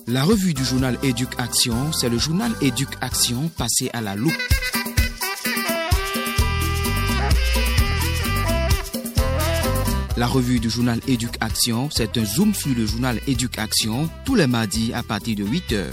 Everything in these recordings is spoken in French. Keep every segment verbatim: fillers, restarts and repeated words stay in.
La revue du journal Éduc-Action, c'est le journal Éduc-Action passé à la loupe. La revue du journal Éduc-Action, c'est un zoom sur le journal Éduc-Action tous les mardis à partir de huit heures.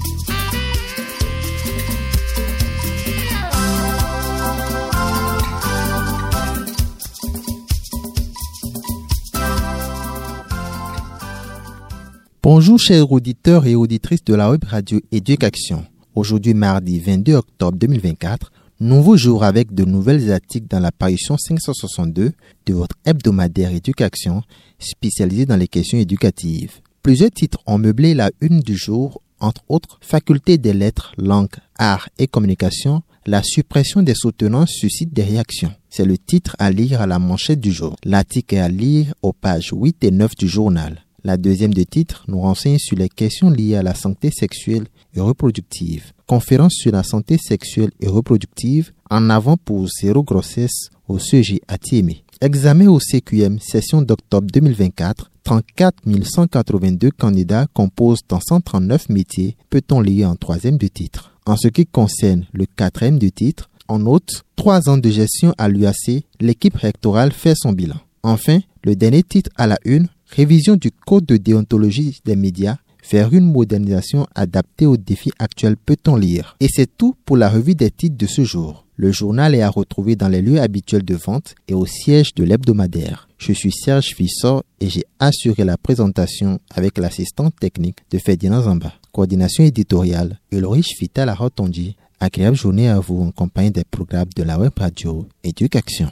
Bonjour chers auditeurs et auditrices de la web radio Éduc-Action. Aujourd'hui mardi vingt-deux octobre deux mille vingt-quatre, nouveau jour avec de nouvelles articles dans la parution cinq cent soixante-deux de votre hebdomadaire Éduc-Action spécialisé dans les questions éducatives. Plusieurs titres ont meublé la une du jour, entre autres Faculté des lettres, langues, arts et communication. La suppression des soutenances suscite des réactions. C'est le titre à lire à la manchette du jour. L'article est à lire aux pages huit et neuf du journal. La deuxième de titre nous renseigne sur les questions liées à la santé sexuelle et reproductive. Conférence sur la santé sexuelle et reproductive, en avant pour zéro grossesse au C E G à Thiémé. Examen au C Q M, session d'octobre deux mille vingt-quatre, trente-quatre mille cent quatre-vingt-deux candidats composent dans cent trente-neuf métiers, peut-on lire en troisième de titre. En ce qui concerne le quatrième de titre, en note, trois ans de gestion à l'U A C, l'équipe rectorale fait son bilan. Enfin, le dernier titre à la une, révision du code de déontologie des médias vers une modernisation adaptée aux défis actuels, peut-on lire. Et c'est tout pour la revue des titres de ce jour. Le journal est à retrouver dans les lieux habituels de vente et au siège de l'hebdomadaire. Je suis Serge Fissor et j'ai assuré la présentation avec l'assistante technique de Ferdinand Zamba. Coordination éditoriale, Ulrich Vital-Rotondi. Agréable journée à vous en compagnie des programmes de la web radio Éduc-Action.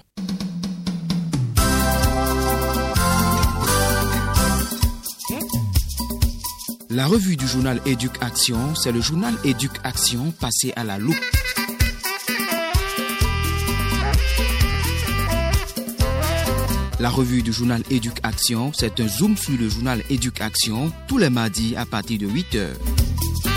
La revue du journal Éduc-Action, c'est le journal Éduc-Action passé à la loupe. La revue du journal Éduc-Action, c'est un zoom sur le journal Éduc-Action tous les mardis à partir de huit heures.